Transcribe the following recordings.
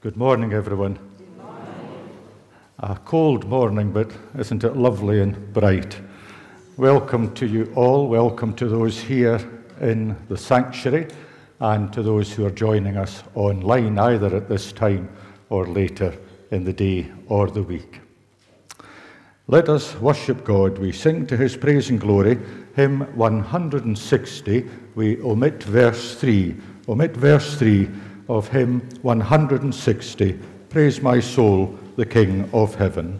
Good morning, everyone. Good morning. A cold morning, but isn't it lovely and bright? Welcome to you all. Welcome to those here in the sanctuary and to those who are joining us online, either at this time or later in the day or the week. Let us worship God. We sing to his praise and glory, hymn 160. We omit verse 3. Omit verse 3 of hymn 160. Praise my soul, the King of heaven.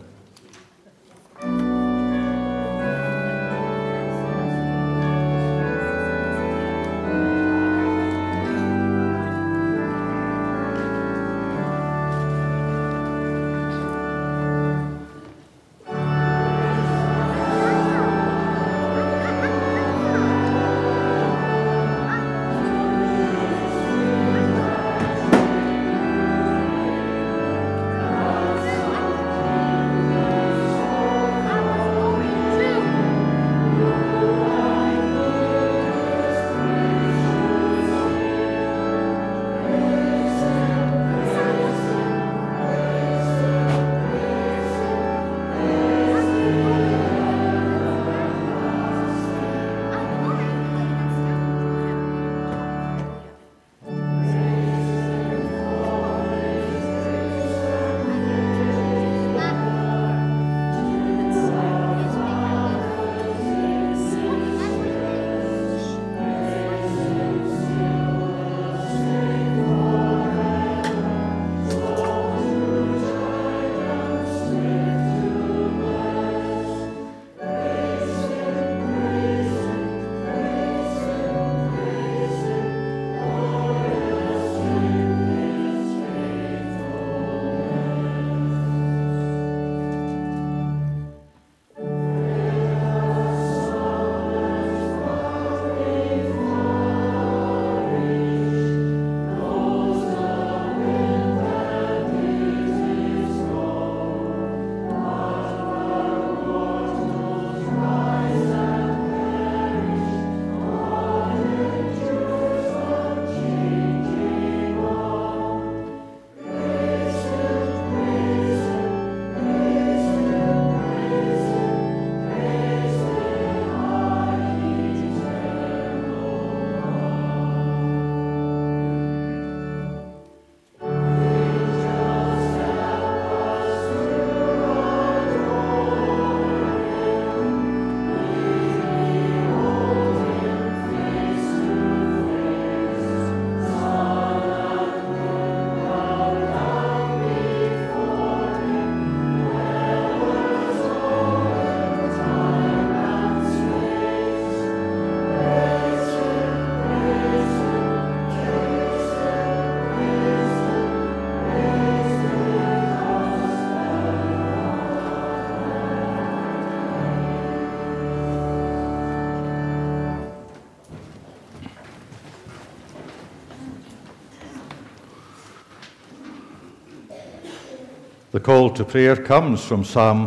The call to prayer comes from Psalm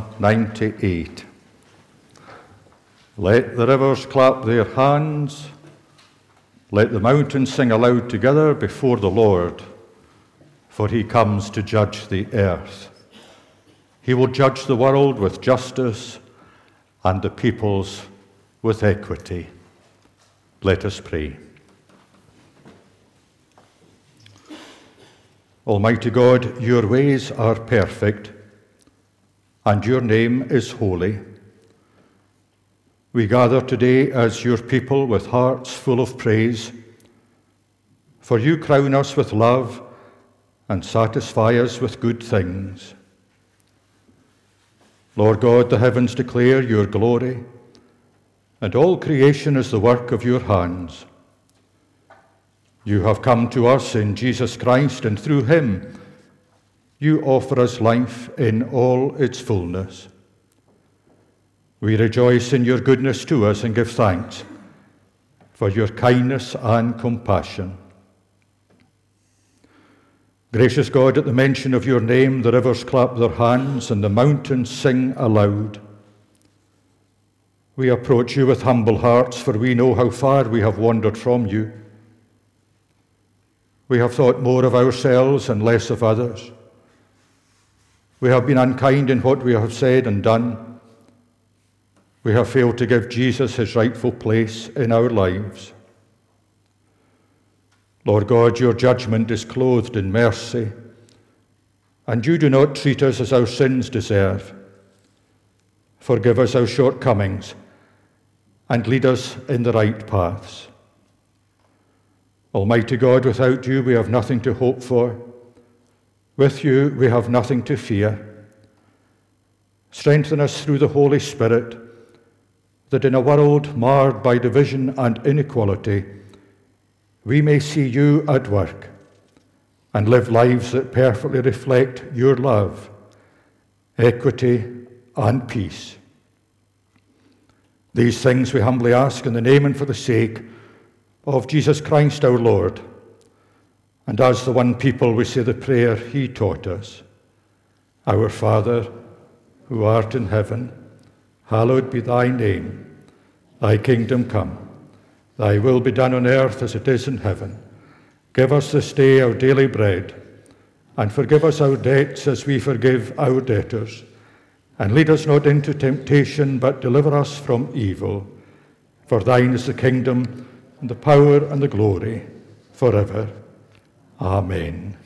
98. Let the rivers clap their hands. Let the mountains sing aloud together before the Lord, for he comes to judge the earth. He will judge the world with justice and the peoples with equity. Let us pray. Almighty God, your ways are perfect, and your name is holy. We gather today as your people with hearts full of praise, for you crown us with love and satisfy us with good things. Lord God, the heavens declare your glory, and all creation is the work of your hands. You have come to us in Jesus Christ, and through him you offer us life in all its fullness. We rejoice in your goodness to us and give thanks for your kindness and compassion. Gracious God, at the mention of your name, the rivers clap their hands and the mountains sing aloud. We approach you with humble hearts, for we know how far we have wandered from you. We have thought more of ourselves and less of others. We have been unkind in what we have said and done. We have failed to give Jesus his rightful place in our lives. Lord God, your judgment is clothed in mercy, and you do not treat us as our sins deserve. Forgive us our shortcomings and lead us in the right paths. Almighty God, without you we have nothing to hope for. With you we have nothing to fear. Strengthen us through the Holy Spirit, that in a world marred by division and inequality, we may see you at work and live lives that perfectly reflect your love, equity, and peace. These things we humbly ask in the name and for the sake of Jesus Christ our Lord. And as the one people we say the prayer he taught us. Our Father, who art in heaven, hallowed be thy name. Thy kingdom come. Thy will be done on earth as it is in heaven. Give us this day our daily bread, and forgive us our debts as we forgive our debtors. And lead us not into temptation, but deliver us from evil. For thine is the kingdom, and the power, and the glory, forever. Amen.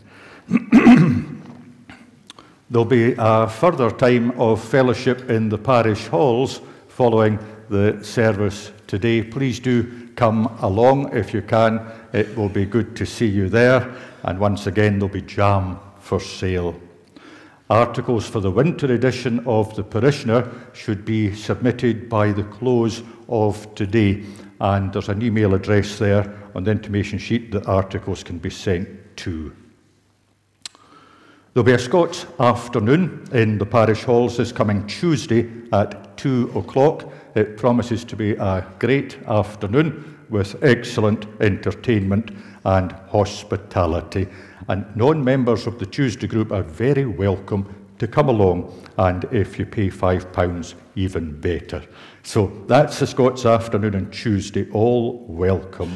There'll be a further time of fellowship in the parish halls following the service today. Please do come along if you can. It will be good to see you there. And once again, there'll be jam for sale. Articles for the winter edition of the Parishioner should be submitted by the close of today. And there's an email address there on the intimation sheet that articles can be sent to. There'll be a Scots afternoon in the parish halls this coming Tuesday at 2 o'clock. It promises to be a great afternoon with excellent entertainment and hospitality. And non-members of the Tuesday group are very welcome to come along, and if you pay £5, even better. So that's the Scots afternoon on Tuesday. All welcome.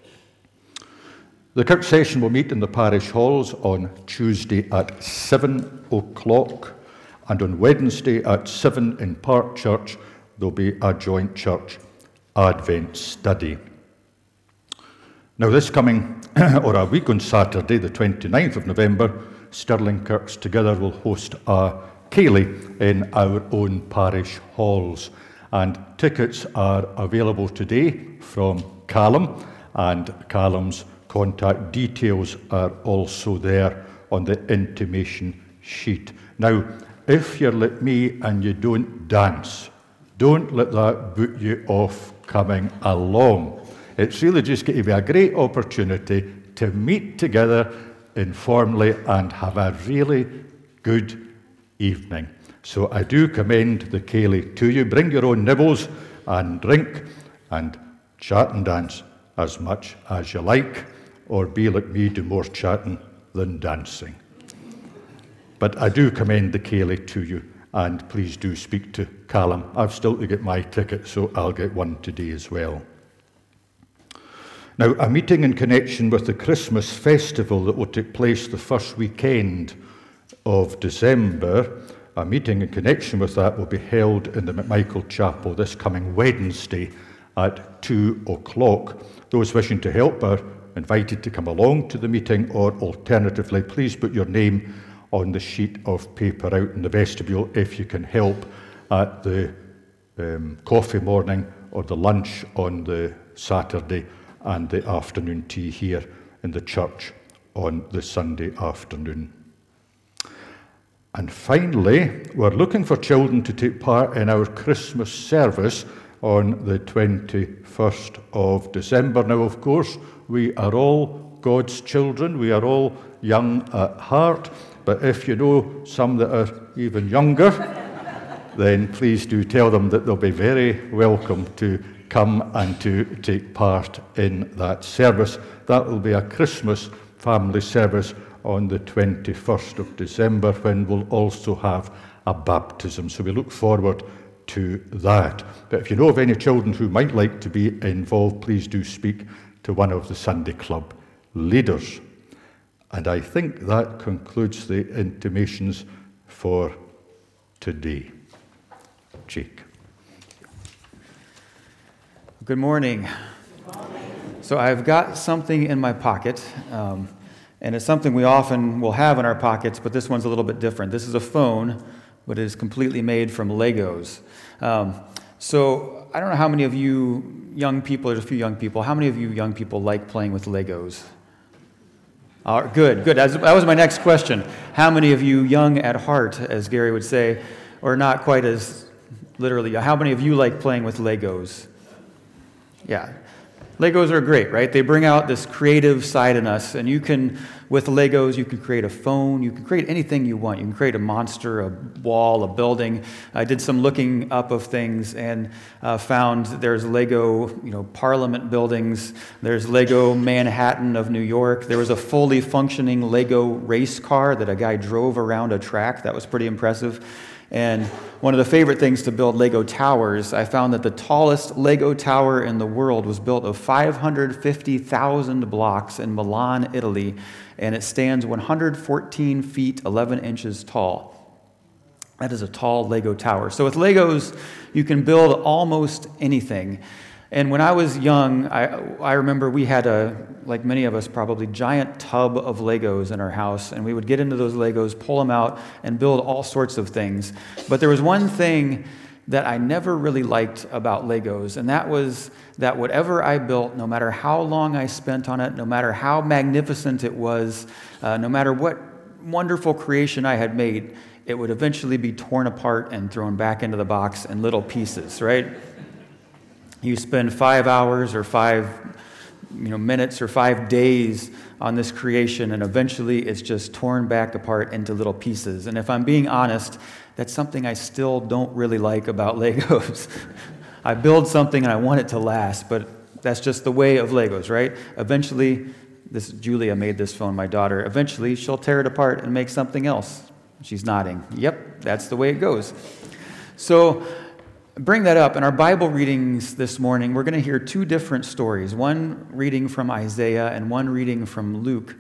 The Kirk session will meet in the parish halls on Tuesday at 7 o'clock, and on Wednesday at 7 in Park Church there'll be a joint church Advent study. Now this coming, or a week on Saturday, the 29th of November, Stirling Kirks Together will host a Ceilidh in our own parish halls. And tickets are available today from Callum, and Callum's contact details are also there on the intimation sheet. Now, if you're like me and you don't dance, don't let that put you off coming along. It's really just going to be a great opportunity to meet together informally and have a really good evening. So I do commend the Ceilidh to you. Bring your own nibbles and drink and chat and dance as much as you like, or be like me, do more chatting than dancing. But I do commend the Ceilidh to you, and please do speak to Callum. I've still to get my ticket, so I'll get one today as well. Now, a meeting in connection with the Christmas festival that will take place the first weekend of December, a meeting in connection with that will be held in the McMichael Chapel this coming Wednesday at 2 o'clock. Those wishing to help are invited to come along to the meeting, or alternatively, please put your name on the sheet of paper out in the vestibule if you can help at the coffee morning or the lunch on the Saturday and the afternoon tea here in the church on the Sunday afternoon. And finally, we're looking for children to take part in our Christmas service on the 21st of December. Now, of course, we are all God's children. We are all young at heart. But if you know some that are even younger, then please do tell them that they'll be very welcome to come and to take part in that service. That will be a Christmas family service on the 21st of December, when we'll also have a baptism. So we look forward to that. But if you know of any children who might like to be involved, please do speak to one of the Sunday Club leaders. And I think that concludes the intimations for today. Jake. Good morning. So I've got something in my pocket, and it's something we often will have in our pockets, but this one's a little bit different. This is a phone, but it is completely made from Legos. So I don't know how many of you young people, there's a few young people, how many of you young people like playing with Legos? Good. That was my next question. How many of you young at heart, as Gary would say, or not quite as literally, how many of you like playing with Legos? Yeah. Legos are great, right? They bring out this creative side in us, and with Legos, you can create a phone, you can create anything you want. You can create a monster, a wall, a building. I did some looking up of things and found there's Lego, Parliament buildings. There's Lego Manhattan of New York. There was a fully functioning Lego race car that a guy drove around a track. That was pretty impressive. And one of the favorite things to build Lego towers, I found that the tallest Lego tower in the world was built of 550,000 blocks in Milan, Italy, and it stands 114 feet, 11 inches tall. That is a tall Lego tower. So with Legos, you can build almost anything. And when I was young, I remember we had like many of us probably, giant tub of Legos in our house, and we would get into those Legos, pull them out, and build all sorts of things. But there was one thing that I never really liked about Legos, and that was that whatever I built, no matter how long I spent on it, no matter how magnificent it was, no matter what wonderful creation I had made, it would eventually be torn apart and thrown back into the box in little pieces, right? You spend 5 hours or 5 minutes or 5 days on this creation, and eventually it's just torn back apart into little pieces. And if I'm being honest, that's something I still don't really like about Legos. I build something and I want it to last, but that's just the way of Legos, right? Eventually, Julia made this phone, my daughter. Eventually, she'll tear it apart and make something else. She's nodding. Yep, that's the way it goes. So, bring that up. In our Bible readings this morning, we're going to hear two different stories, one reading from Isaiah and one reading from Luke.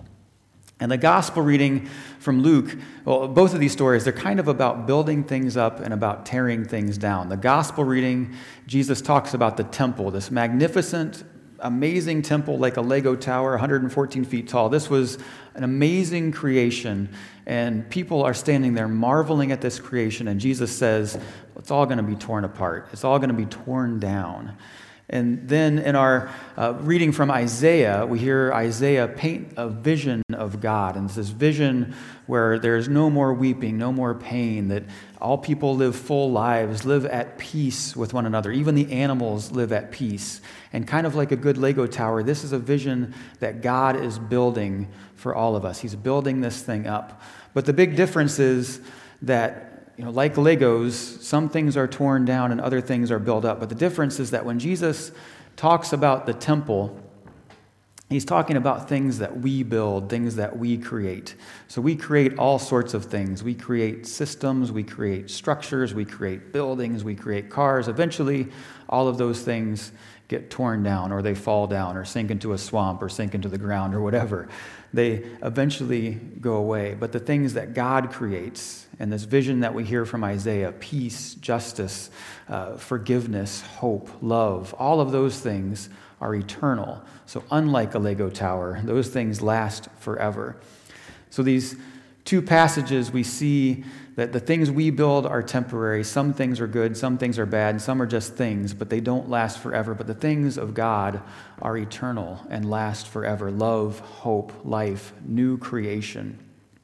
And the gospel reading from Luke, well, both of these stories, they're kind of about building things up and about tearing things down. The gospel reading, Jesus talks about the temple, this magnificent, amazing temple like a Lego tower, 114 feet tall. This was an amazing creation, and people are standing there marveling at this creation, and Jesus says, it's all going to be torn apart. It's all going to be torn down. And then in our reading from Isaiah, we hear Isaiah paint a vision of God. And it's this vision where there's no more weeping, no more pain, that all people live full lives, live at peace with one another. Even the animals live at peace. And kind of like a good Lego tower, this is a vision that God is building for all of us. He's building this thing up. But the big difference is that like Legos, some things are torn down and other things are built up. But the difference is that when Jesus talks about the temple, he's talking about things that we build, things that we create. So we create all sorts of things. We create systems, we create structures, we create buildings, we create cars. Eventually, all of those things get torn down, or they fall down, or sink into a swamp, or sink into the ground, or whatever. They eventually go away. But the things that God creates, and this vision that we hear from Isaiah, peace, justice, forgiveness, hope, love, all of those things are eternal. So unlike a Lego tower, those things last forever. So these two passages, we see that the things we build are temporary. Some things are good, some things are bad, some are just things, but they don't last forever. But the things of God are eternal and last forever. Love, hope, life, new creation.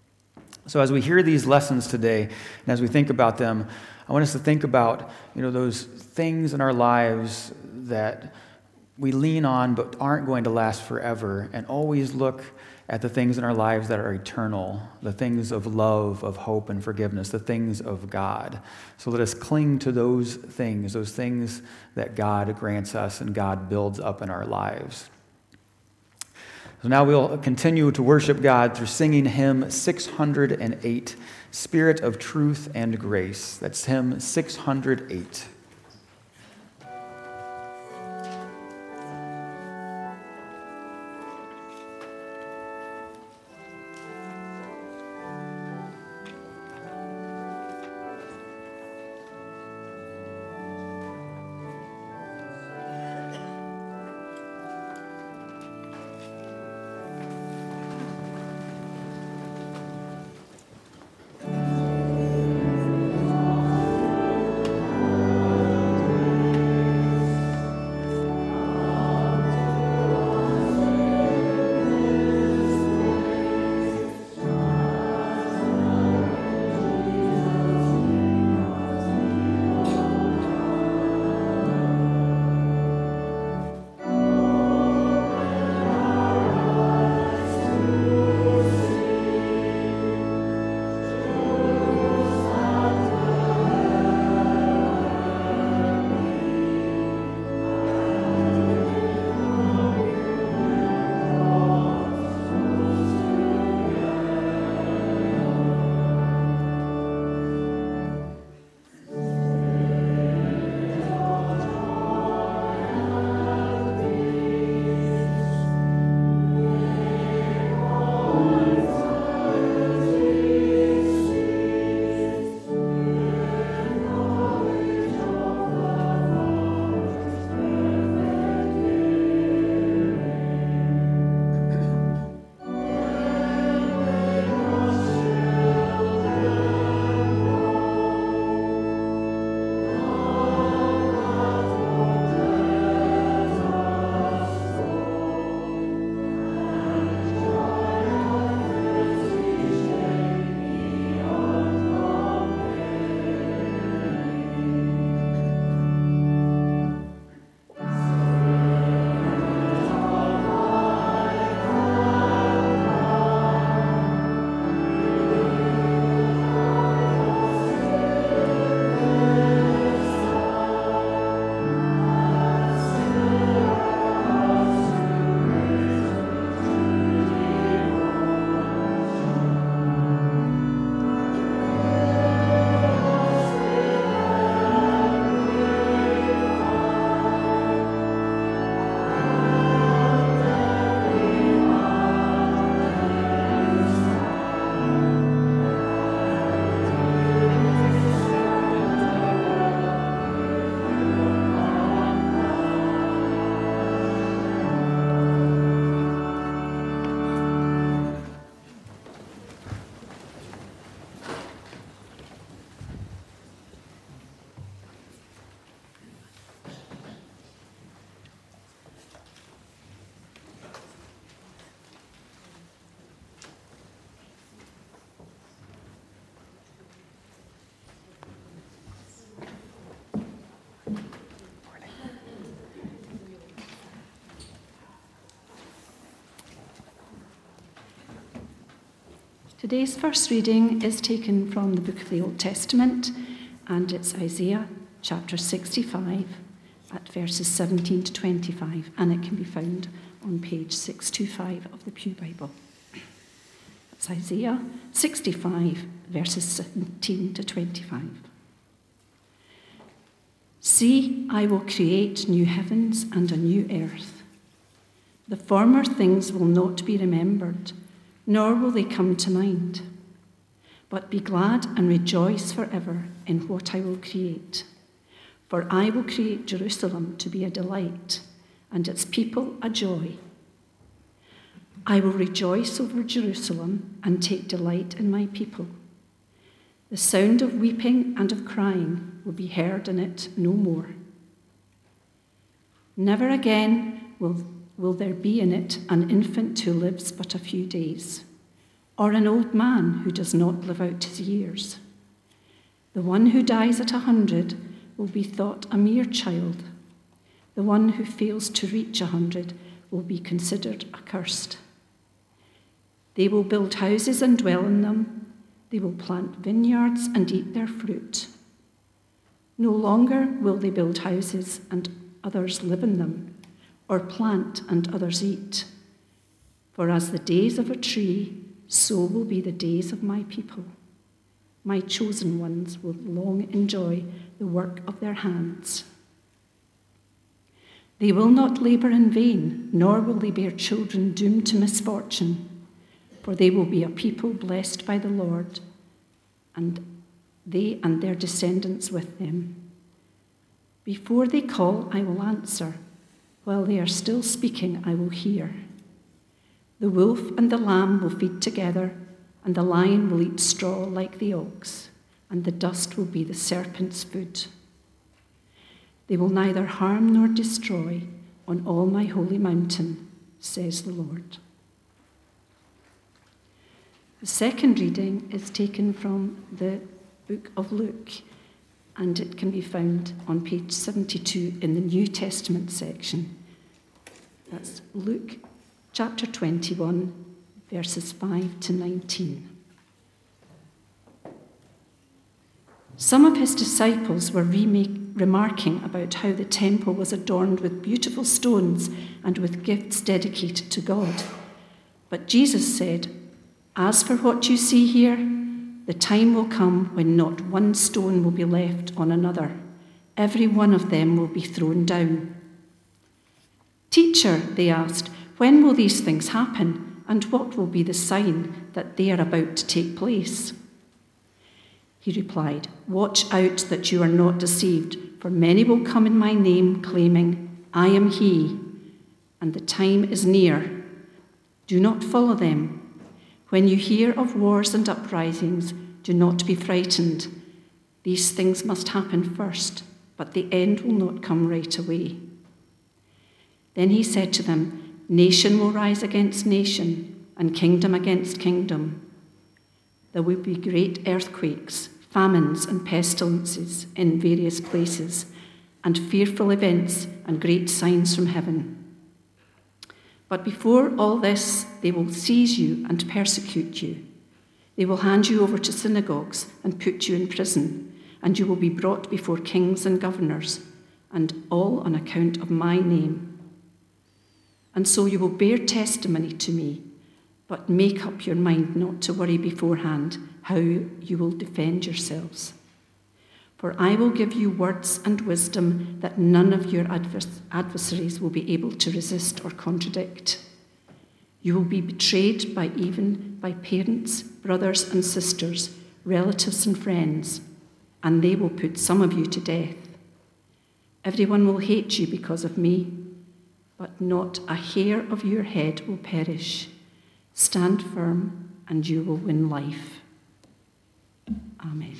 So as we hear these lessons today, and as we think about them, I want us to think about, those things in our lives that we lean on but aren't going to last forever, and always look at the things in our lives that are eternal, the things of love, of hope, and forgiveness, the things of God. So let us cling to those things that God grants us and God builds up in our lives. So now we'll continue to worship God through singing hymn 608, Spirit of Truth and Grace. That's hymn 608. Today's first reading is taken from the book of the Old Testament, and it's Isaiah chapter 65 at verses 17 to 25, and it can be found on page 625 of the Pew Bible. That's Isaiah 65, verses 17 to 25. See, I will create new heavens and a new earth. The former things will not be remembered, nor will they come to mind. But be glad and rejoice forever in what I will create. For I will create Jerusalem to be a delight, and its people a joy. I will rejoice over Jerusalem and take delight in my people. The sound of weeping and of crying will be heard in it no more. Never again will there be in it an infant who lives but a few days, or an old man who does not live out his years. The one who dies at 100 will be thought a mere child. The one who fails to reach 100 will be considered accursed. They will build houses and dwell in them. They will plant vineyards and eat their fruit. No longer will they build houses and others live in them, or plant and others eat. For as the days of a tree, so will be the days of my people. My chosen ones will long enjoy the work of their hands. They will not labor in vain, nor will they bear children doomed to misfortune, for they will be a people blessed by the Lord, and they and their descendants with them. Before they call, I will answer. While they are still speaking, I will hear. The wolf and the lamb will feed together, and the lion will eat straw like the ox, and the dust will be the serpent's food. They will neither harm nor destroy on all my holy mountain, says the Lord. The second reading is taken from the book of Luke, and it can be found on page 72 in the New Testament section. That's Luke chapter 21, verses 5 to 19. Some of his disciples were remarking about how the temple was adorned with beautiful stones and with gifts dedicated to God. But Jesus said, "As for what you see here, the time will come when not one stone will be left on another. Every one of them will be thrown down." "Teacher," they asked, "when will these things happen? And what will be the sign that they are about to take place?" He replied, "Watch out that you are not deceived, for many will come in my name, claiming, 'I am he,' and the time is near. Do not follow them. When you hear of wars and uprisings, do not be frightened. These things must happen first, but the end will not come right away." Then he said to them, "Nation will rise against nation, and kingdom against kingdom. There will be great earthquakes, famines, and pestilences in various places, and fearful events and great signs from heaven. But before all this, they will seize you and persecute you. They will hand you over to synagogues and put you in prison, and you will be brought before kings and governors, and all on account of my name. And so you will bear testimony to me, but make up your mind not to worry beforehand how you will defend yourselves. For I will give you words and wisdom that none of your adversaries will be able to resist or contradict. You will be betrayed even by parents, brothers and sisters, relatives and friends, and they will put some of you to death. Everyone will hate you because of me, but not a hair of your head will perish. Stand firm, and you will win life." Amen.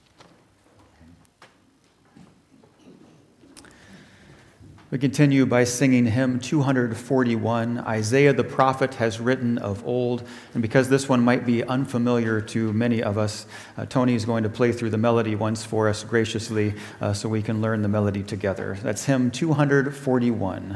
We continue by singing hymn 241, Isaiah the prophet has written of old. And because this one might be unfamiliar to many of us, Tony is going to play through the melody once for us graciously so we can learn the melody together. That's hymn 241.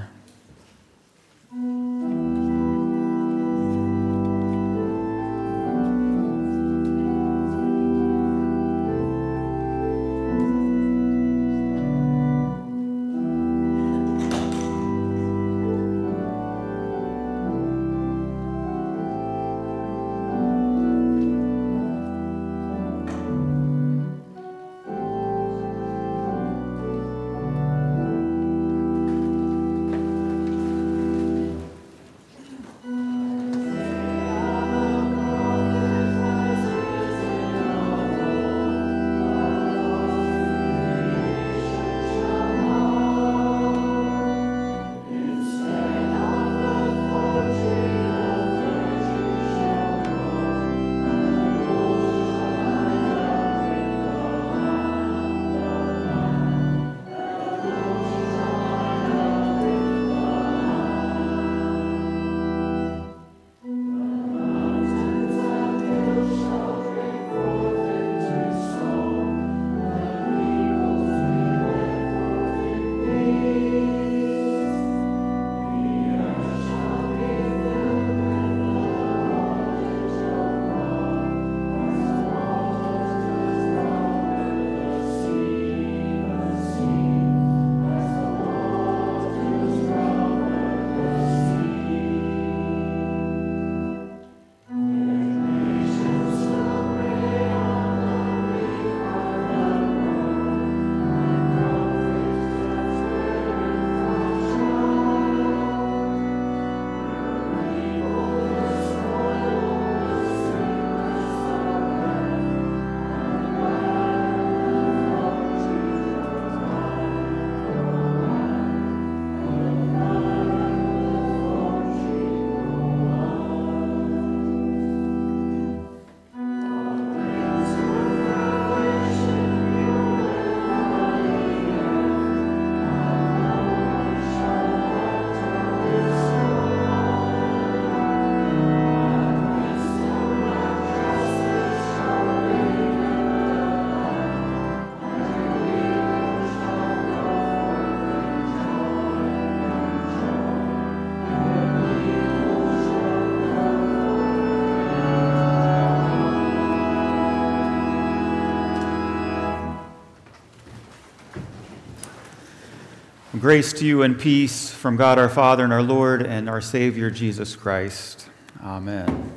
Grace to you and peace from God our Father and our Lord and our Savior Jesus Christ. Amen.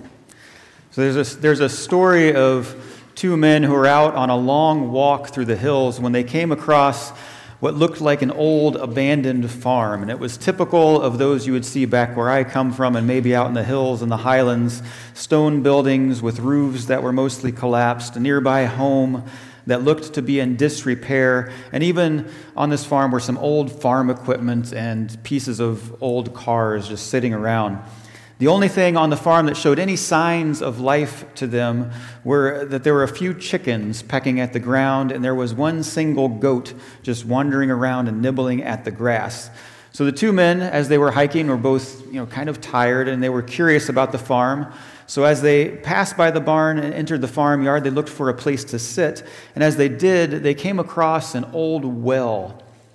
So there's a story of two men who were out on a long walk through the hills when they came across what looked like an old abandoned farm. And it was typical of those you would see back where I come from and maybe out in the hills and the highlands, stone buildings with roofs that were mostly collapsed, a nearby home that looked to be in disrepair. And even on this farm were some old farm equipment and pieces of old cars just sitting around. The only thing on the farm that showed any signs of life to them were that there were a few chickens pecking at the ground, and there was one single goat just wandering around and nibbling at the grass. So the two men, as they were hiking, were both, kind of tired, and they were curious about the farm. So as they passed by the barn and entered the farmyard, they looked for a place to sit. And as they did, they came across an old well.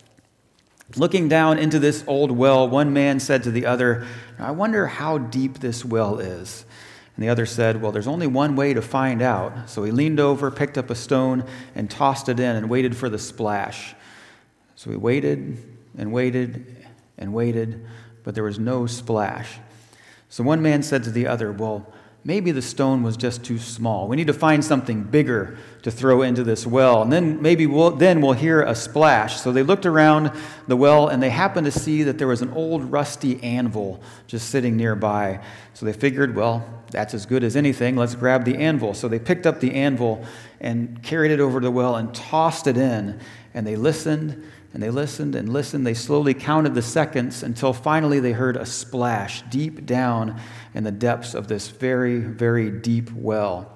Looking down into this old well, one man said to the other, "I wonder how deep this well is." And the other said, "Well, there's only one way to find out." So he leaned over, picked up a stone, and tossed it in and waited for the splash. So he waited and waited and waited, but there was no splash. So one man said to the other, "Well, maybe the stone was just too small. We need to find something bigger to throw into this well, and then maybe we'll hear a splash." So they looked around the well, and they happened to see that there was an old rusty anvil just sitting nearby. So they figured, well, that's as good as anything. Let's grab the anvil. So they picked up the anvil and carried it over to the well and tossed it in. And they listened, and they listened and listened. They slowly counted the seconds until finally they heard a splash deep down in the depths of this very, very deep well.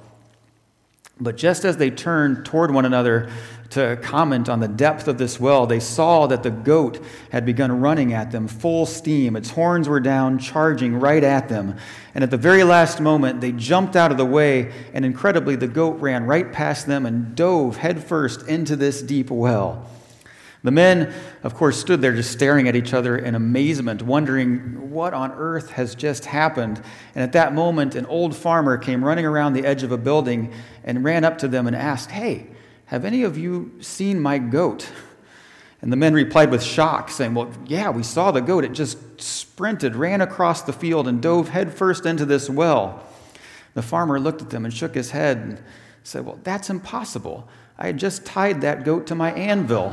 But just as they turned toward one another to comment on the depth of this well, they saw that the goat had begun running at them full steam. Its horns were down, charging right at them. And at the very last moment, they jumped out of the way, and incredibly, the goat ran right past them and dove headfirst into this deep well. The men, of course, stood there just staring at each other in amazement, wondering what on earth has just happened. And at that moment, an old farmer came running around the edge of a building and ran up to them and asked, "Hey, have any of you seen my goat?" And the men replied with shock, saying, "Well, yeah, we saw the goat. It just sprinted, ran across the field, and dove headfirst into this well." The farmer looked at them and shook his head and said, "Well, that's impossible. I had just tied that goat to my anvil."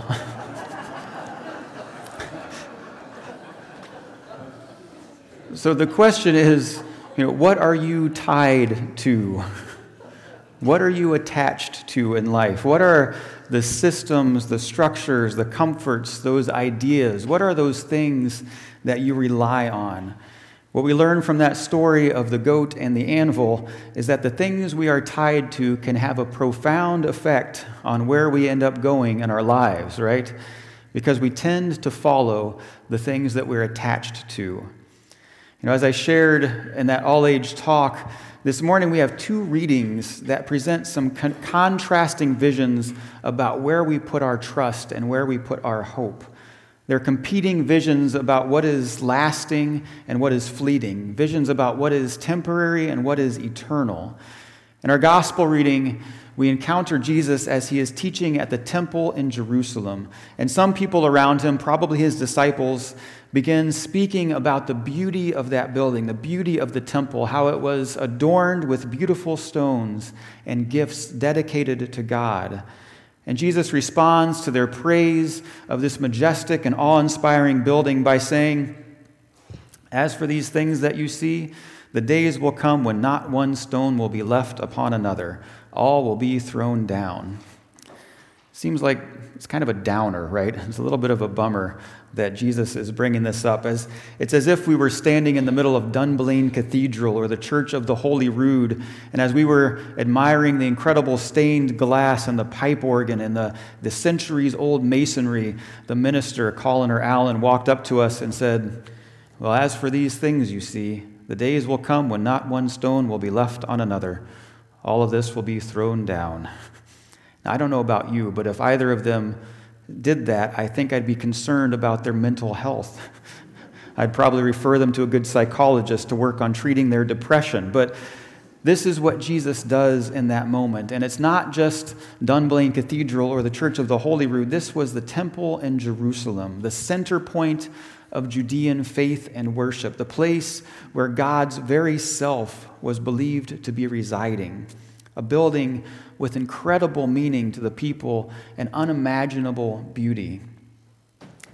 So the question is, what are you tied to? What are you attached to in life? What are the systems, the structures, the comforts, those ideas? What are those things that you rely on? What we learn from that story of the goat and the anvil is that the things we are tied to can have a profound effect on where we end up going in our lives, right? Because we tend to follow the things that we're attached to. As I shared in that all-age talk, this morning we have two readings that present some contrasting visions about where we put our trust and where we put our hope. They're competing visions about what is lasting and what is fleeting, visions about what is temporary and what is eternal. In our gospel reading, we encounter Jesus as he is teaching at the temple in Jerusalem. And some people around him, probably his disciples, begin speaking about the beauty of that building, the beauty of the temple, how it was adorned with beautiful stones and gifts dedicated to God. And Jesus responds to their praise of this majestic and awe-inspiring building by saying, "As for these things that you see, the days will come when not one stone will be left upon another. All will be thrown down." Seems like it's kind of a downer, right? It's a little bit of a bummer that Jesus is bringing this up. It's as if we were standing in the middle of Dunblane Cathedral or the Church of the Holy Rood, and as we were admiring the incredible stained glass and the pipe organ and the centuries-old masonry, the minister, Colin or Alan, walked up to us and said, "Well, as for these things you see, the days will come when not one stone will be left on another. All of this will be thrown down." Now, I don't know about you, but if either of them did that, I think I'd be concerned about their mental health. I'd probably refer them to a good psychologist to work on treating their depression. But this is what Jesus does in that moment. And it's not just Dunblane Cathedral or the Church of the Holy Rood. This was the temple in Jerusalem, the center point of Judean faith and worship, the place where God's very self was believed to be residing, a building with incredible meaning to the people and unimaginable beauty.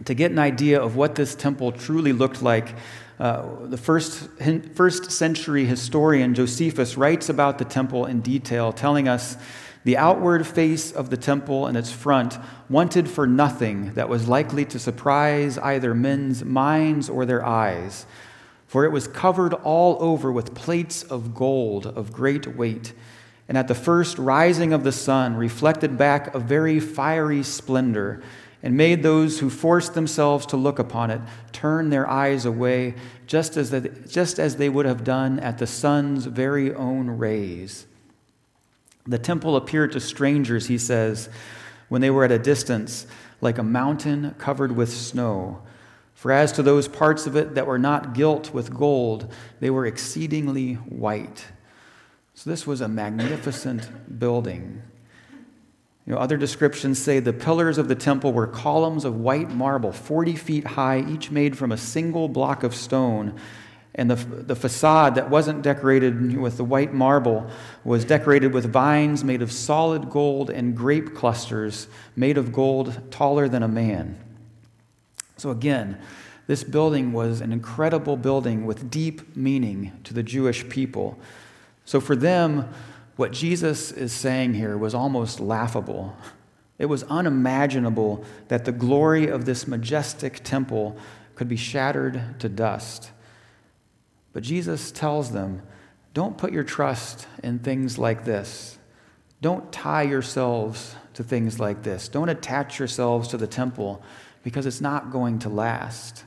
To get an idea of what this temple truly looked like, the first century historian Josephus writes about the temple in detail, telling us the outward face of the temple and its front wanted for nothing that was likely to surprise either men's minds or their eyes, for it was covered all over with plates of gold of great weight, and at the first rising of the sun reflected back a very fiery splendor, and made those who forced themselves to look upon it turn their eyes away, just as they would have done at the sun's very own rays. The temple appeared to strangers, he says, when they were at a distance, like a mountain covered with snow. For as to those parts of it that were not gilt with gold, they were exceedingly white. So this was a magnificent building. Other descriptions say the pillars of the temple were columns of white marble, 40 feet high, each made from a single block of stone. And the facade that wasn't decorated with the white marble was decorated with vines made of solid gold and grape clusters made of gold taller than a man. So again, this building was an incredible building with deep meaning to the Jewish people. So for them, what Jesus is saying here was almost laughable. It was unimaginable that the glory of this majestic temple could be shattered to dust. But Jesus tells them, don't put your trust in things like this. Don't tie yourselves to things like this. Don't attach yourselves to the temple because it's not going to last.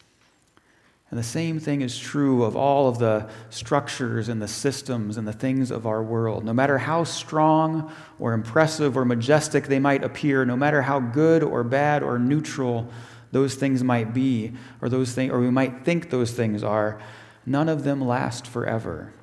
And the same thing is true of all of the structures and the systems and the things of our world. No matter how strong or impressive or majestic they might appear, no matter how good or bad or neutral those things might be, or we might think those things are, none of them last forever.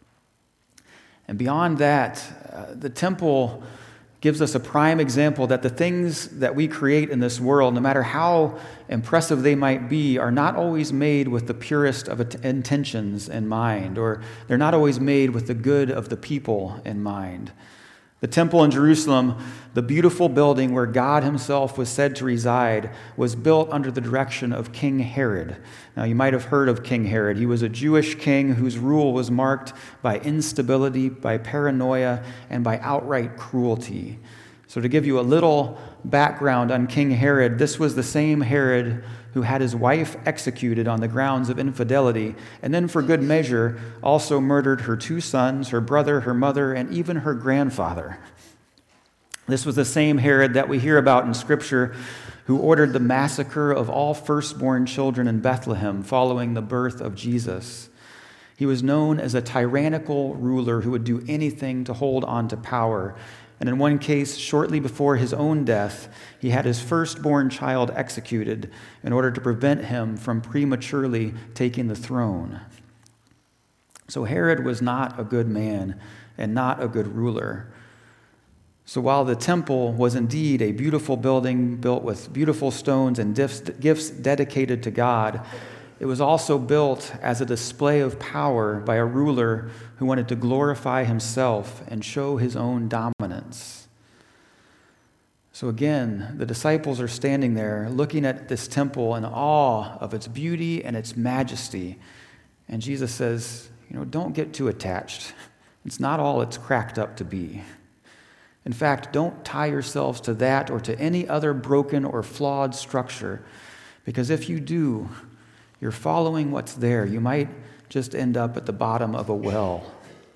And beyond that, the temple gives us a prime example that the things that we create in this world, no matter how impressive they might be, are not always made with the purest of intentions in mind, or they're not always made with the good of the people in mind. The temple in Jerusalem, the beautiful building where God himself was said to reside, was built under the direction of King Herod. Now, you might have heard of King Herod. He was a Jewish king whose rule was marked by instability, by paranoia, and by outright cruelty. So to give you a little background on King Herod, this was the same Herod who had his wife executed on the grounds of infidelity, and then for good measure also murdered her 2 sons, her brother, her mother, and even her grandfather. This was the same Herod that we hear about in Scripture who ordered the massacre of all firstborn children in Bethlehem following the birth of Jesus. He was known as a tyrannical ruler who would do anything to hold on to power. And in one case, shortly before his own death, he had his firstborn child executed in order to prevent him from prematurely taking the throne. So Herod was not a good man and not a good ruler. So while the temple was indeed a beautiful building built with beautiful stones and gifts dedicated to God, it was also built as a display of power by a ruler who wanted to glorify himself and show his own dominance. So again, the disciples are standing there looking at this temple in awe of its beauty and its majesty. And Jesus says, don't get too attached. It's not all it's cracked up to be. In fact, don't tie yourselves to that or to any other broken or flawed structure, because if you do, you're following what's there. You might just end up at the bottom of a well.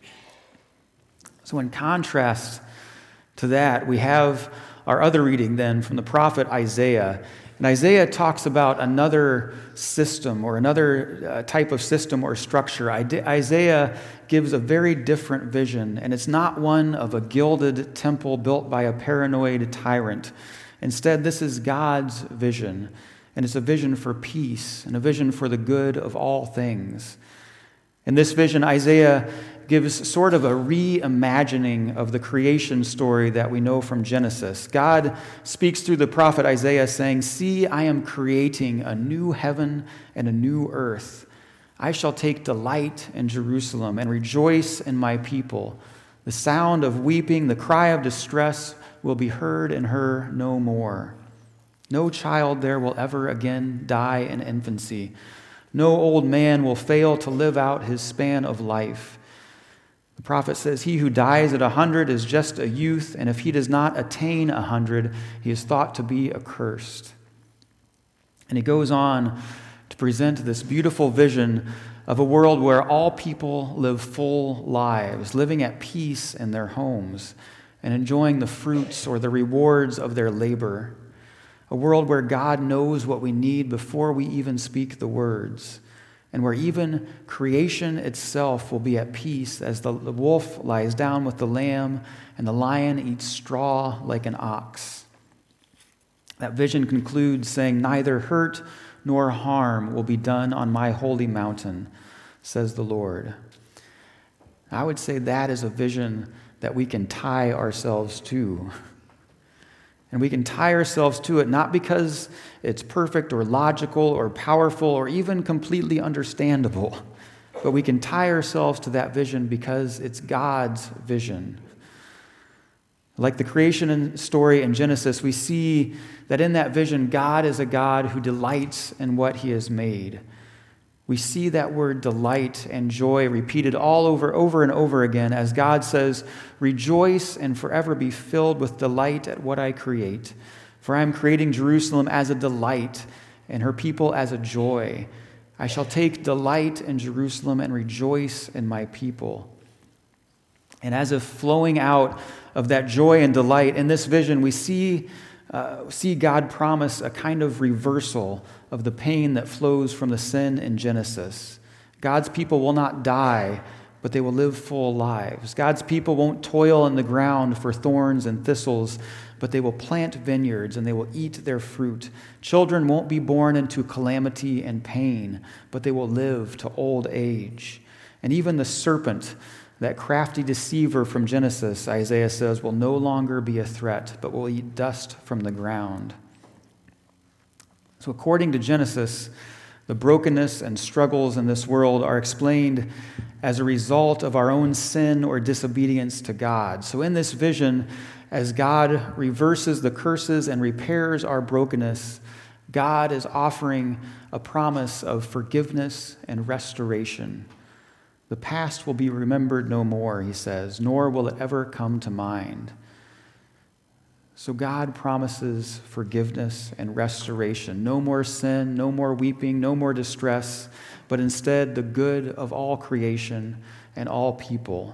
So in contrast to that, we have our other reading then from the prophet Isaiah. And Isaiah talks about another system or another type of system or structure. Isaiah gives a very different vision, and it's not one of a gilded temple built by a paranoid tyrant. Instead, this is God's vision. And it's a vision for peace and a vision for the good of all things. In this vision, Isaiah gives sort of a reimagining of the creation story that we know from Genesis. God speaks through the prophet Isaiah saying, "See, I am creating a new heaven and a new earth. I shall take delight in Jerusalem and rejoice in my people. The sound of weeping, the cry of distress will be heard in her no more." No child there will ever again die in infancy. No old man will fail to live out his span of life. The prophet says, he who dies at 100 is just a youth, and if he does not attain 100, he is thought to be accursed. And he goes on to present this beautiful vision of a world where all people live full lives, living at peace in their homes and enjoying the fruits or the rewards of their labor. A world where God knows what we need before we even speak the words, and where even creation itself will be at peace as the wolf lies down with the lamb and the lion eats straw like an ox. That vision concludes saying, neither hurt nor harm will be done on my holy mountain, says the Lord. I would say that is a vision that we can tie ourselves to. And we can tie ourselves to it not because it's perfect or logical or powerful or even completely understandable, but we can tie ourselves to that vision because it's God's vision. Like the creation story in Genesis, we see that in that vision, God is a God who delights in what he has made. We see that word delight and joy repeated all over and over again as God says, rejoice and forever be filled with delight at what I create. For I am creating Jerusalem as a delight and her people as a joy. I shall take delight in Jerusalem and rejoice in my people. And as if flowing out of that joy and delight, in this vision we see God promise a kind of reversal of the pain that flows from the sin in Genesis. God's people will not die, but they will live full lives. God's people won't toil in the ground for thorns and thistles, but they will plant vineyards and they will eat their fruit. Children won't be born into calamity and pain, but they will live to old age. And even the serpent, that crafty deceiver from Genesis, Isaiah says, will no longer be a threat, but will eat dust from the ground. So according to Genesis, the brokenness and struggles in this world are explained as a result of our own sin or disobedience to God. So in this vision, as God reverses the curses and repairs our brokenness, God is offering a promise of forgiveness and restoration. The past will be remembered no more, he says, nor will it ever come to mind. So God promises forgiveness and restoration. No more sin, no more weeping, no more distress, but instead the good of all creation and all people.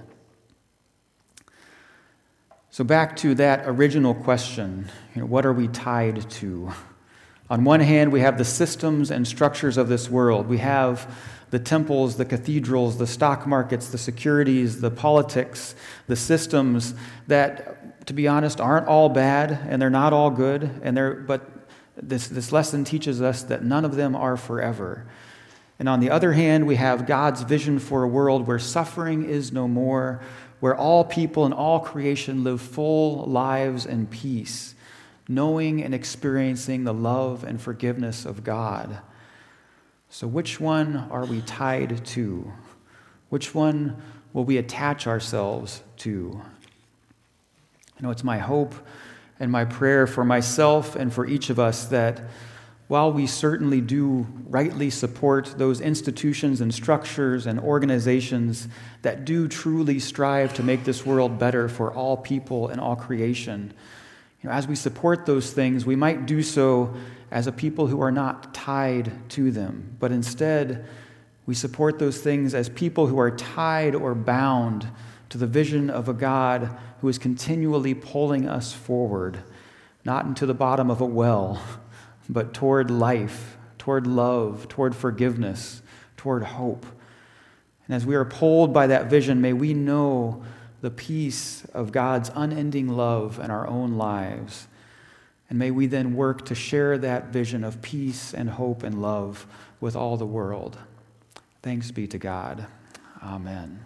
So back to that original question, what are we tied to? On one hand, we have the systems and structures of this world. We have the temples, the cathedrals, the stock markets, the securities, the politics, the systems that, to be honest, aren't all bad and they're not all good. But this lesson teaches us that none of them are forever. And on the other hand, we have God's vision for a world where suffering is no more, where all people and all creation live full lives in peace, knowing and experiencing the love and forgiveness of God. So which one are we tied to? Which one will we attach ourselves to? It's my hope and my prayer for myself and for each of us that while we certainly do rightly support those institutions and structures and organizations that do truly strive to make this world better for all people and all creation, as we support those things, we might do so as a people who are not tied to them, but instead we support those things as people who are tied or bound to the vision of a God who is continually pulling us forward, not into the bottom of a well, but toward life, toward love, toward forgiveness, toward hope. And as we are pulled by that vision, may we know the peace of God's unending love in our own lives. And may we then work to share that vision of peace and hope and love with all the world. Thanks be to God. Amen.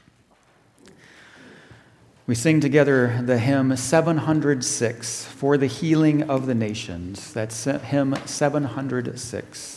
We sing together the hymn 706, For the Healing of the Nations. That's hymn 706.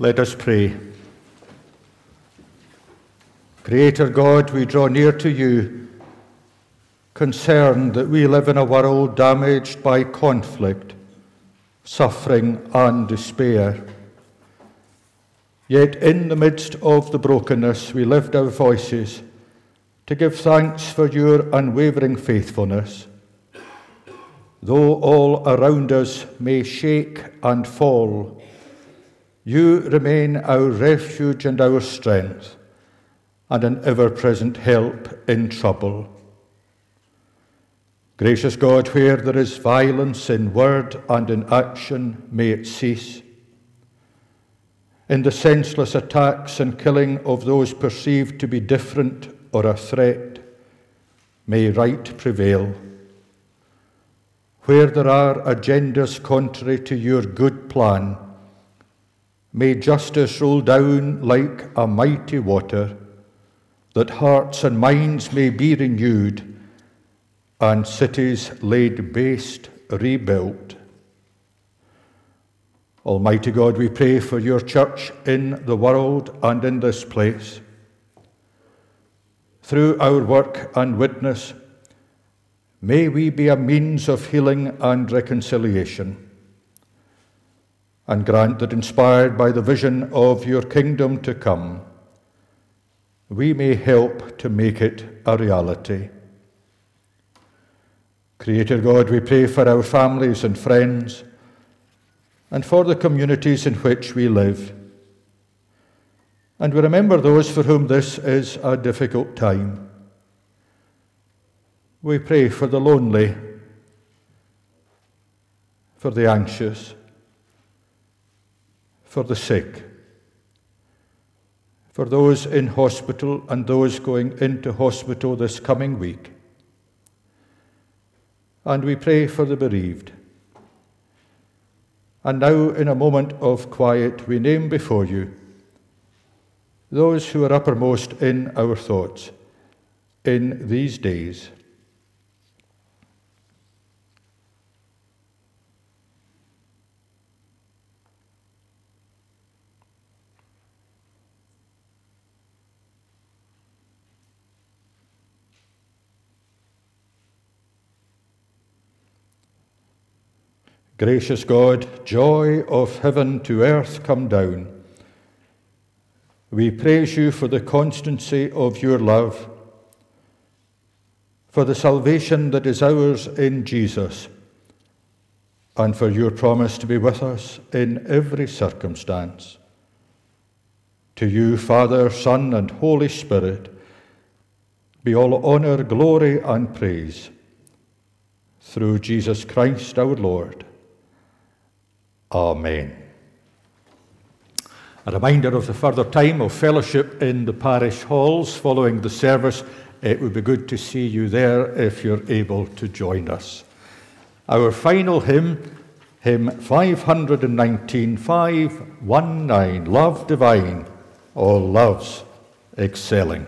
Let us pray. Creator God, we draw near to you, concerned that we live in a world damaged by conflict, suffering, and despair. Yet in the midst of the brokenness, we lift our voices to give thanks for your unwavering faithfulness. Though all around us may shake and fall, you remain our refuge and our strength, and an ever-present help in trouble. Gracious God, where there is violence in word and in action, may it cease. In the senseless attacks and killing of those perceived to be different or a threat, may right prevail. Where there are agendas contrary to your good plan, may justice roll down like a mighty water, that hearts and minds may be renewed, and cities laid waste rebuilt. Almighty God, we pray for your church in the world and in this place. Through our work and witness, may we be a means of healing and reconciliation, and grant that, inspired by the vision of your kingdom to come, we may help to make it a reality. Creator God, we pray for our families and friends, and for the communities in which we live. And we remember those for whom this is a difficult time. We pray for the lonely, for the anxious, for the sick, for those in hospital and those going into hospital this coming week. And we pray for the bereaved. And now, in a moment of quiet, we name before you those who are uppermost in our thoughts in these days. Gracious God, joy of heaven to earth come down, we praise you for the constancy of your love, for the salvation that is ours in Jesus, and for your promise to be with us in every circumstance. To you, Father, Son, and Holy Spirit, be all honor, glory, and praise, through Jesus Christ our Lord. Amen. A reminder of the further time of fellowship in the parish halls following the service. It would be good to see you there if you're able to join us. Our final hymn, hymn 519, 519, Love Divine, all loves excelling.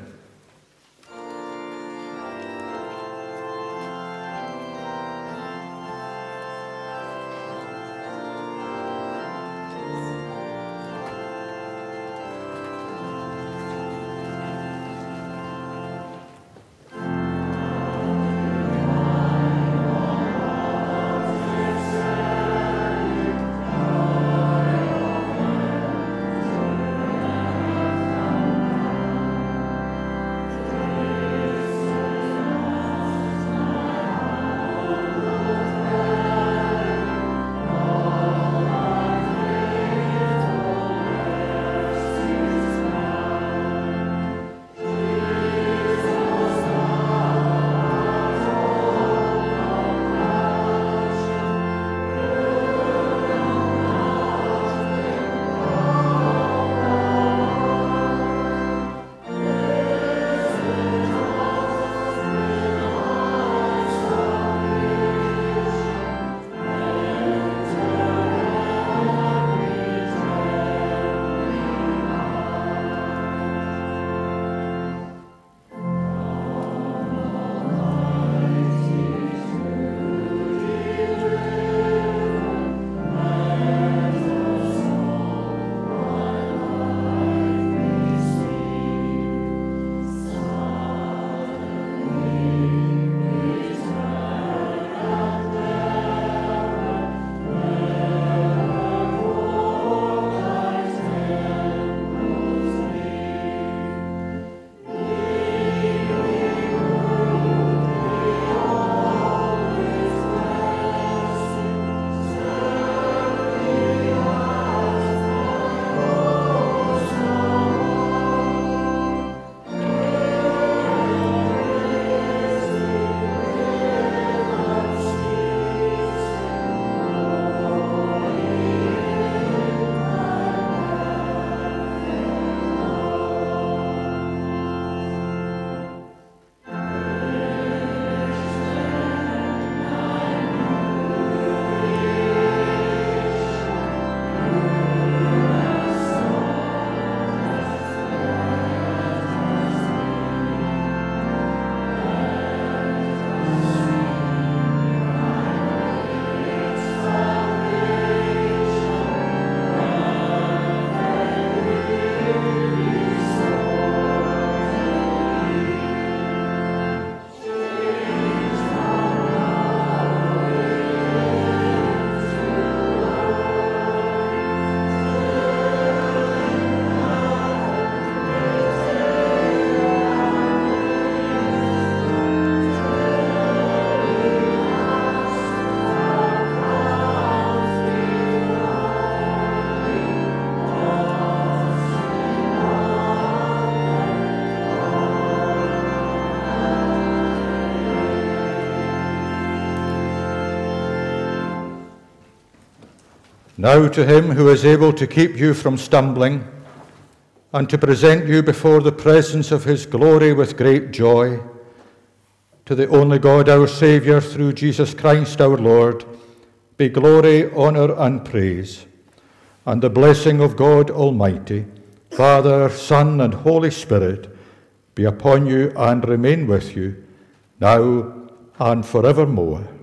Now to him who is able to keep you from stumbling and to present you before the presence of his glory with great joy, to the only God our Saviour through Jesus Christ our Lord, be glory, honour and praise, and the blessing of God Almighty, Father, Son and Holy Spirit, be upon you and remain with you, now and forevermore.